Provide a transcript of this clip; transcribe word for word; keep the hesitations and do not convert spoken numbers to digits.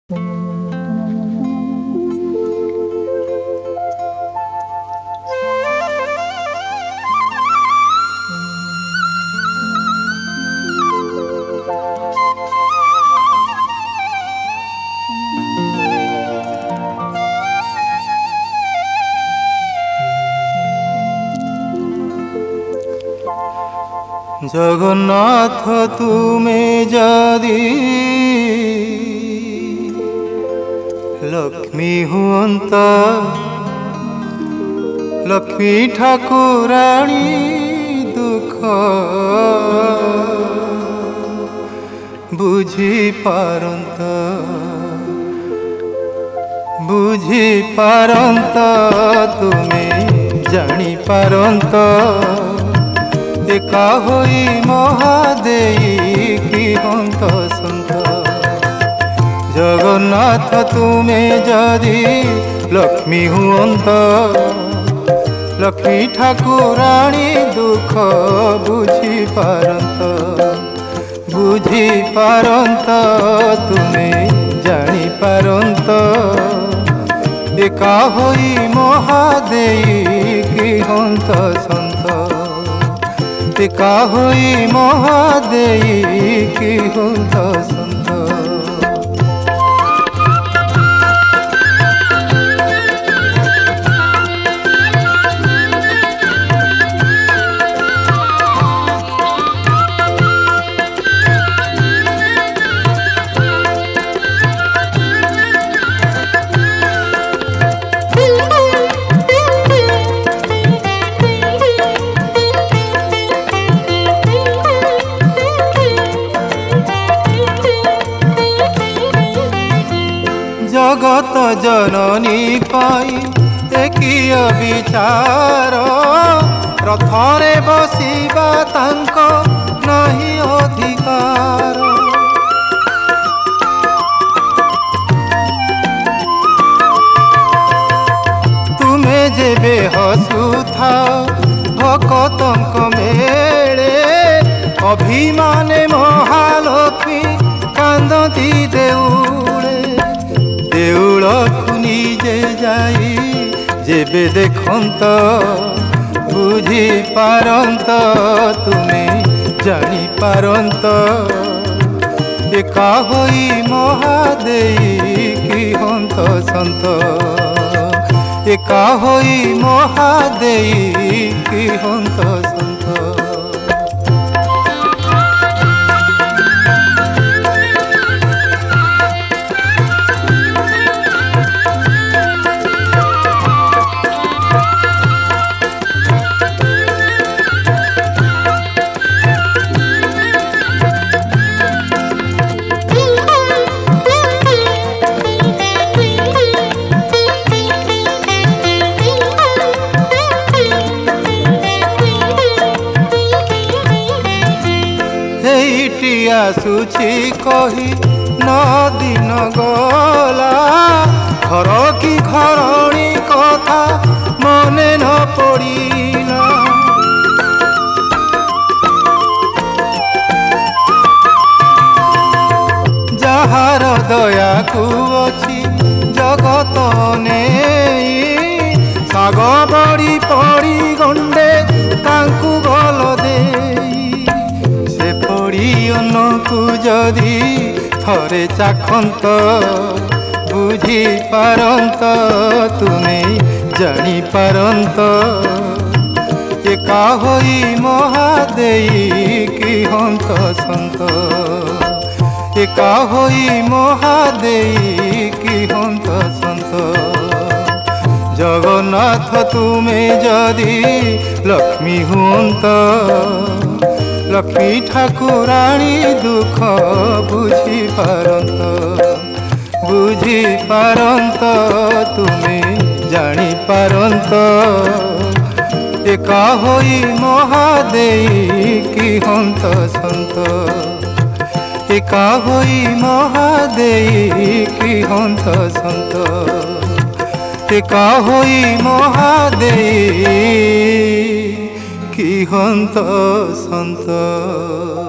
जगन्नाथ तुमे जदि लक्ष्मी हुअंत लक्ष्मी ठाकुराणी दुख बुझी पारंत बुझी पारंत तुमे जानी पारंत एका होई महादेई की हंत सन्त जगन्नाथ तुमे जदि लक्ष्मी हुअंत लक्ष्मी ठाकुराणी दुख बुझी पारंत बुझी पारंत तुमे जानी पारंत एका होई महादेई की हंत सन्त एका होई महादेई की हंत सन्त जगत जननी पाई एकिय विचार रथरे बसिबा तांको नहीं अधिकार तुमे जेबे हसुथा भक्तंक मेले अभिमाने महालक्ष्मी कांदती देउले देउल निजे जाई जेबे देखंत बुझी पारंत तुमे जानी पारंत एका होई महादेई की हंत सन्त एका होई महादेई की हंत सन्त आसुची कही न दिन गला घर की घरणी कथा मने न पड़िला जहार दया को अछि जगत नेई साग बड़ी पड़ी गंडे तांकु गल देई को जदि थरे चाखंत बुझी पारंत तुमे जानी पारंत एका होई महादेई की हंत सन्त एका होई महादेई की हंत सन्त जगन्नाथ तुमे जदि लक्ष्मी हुअंत लक्ष्मी ठाकुराणी दुख बुझी पारंत बुझी पारंत तुमे जानी पारंत एका होई महादेई की हंत सन्त एका होई महादेई की हंत सन्त एका होई महादेई की हंत सन्त।